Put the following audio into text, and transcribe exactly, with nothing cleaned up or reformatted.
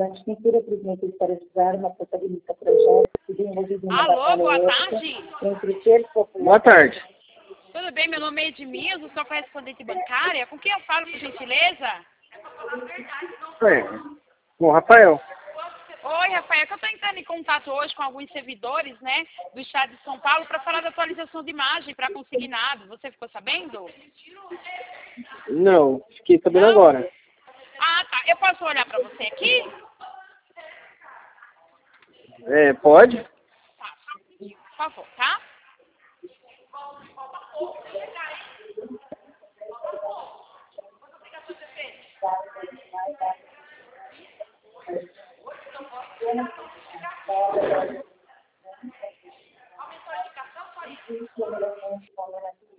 Atlântica Pintura, presidente para estudar uma protagonista projeto desenvolvido uma Alô, boa ética tarde. entre seres populares. Boa tarde. Tudo bem? Meu nome é Edmilson, sou correspondente bancária. Com quem eu falo, por gentileza? É, com o Rafael. Oi, Rafael, que eu estou entrando em contato hoje com alguns servidores, né, do estado de São Paulo para falar da atualização de imagem para consignado. Você ficou sabendo? Não, fiquei sabendo Não? agora. Ah, tá. Eu posso olhar para você aqui? É, pode? Tá. Por favor, tá? Aumentou a indicação, só isso.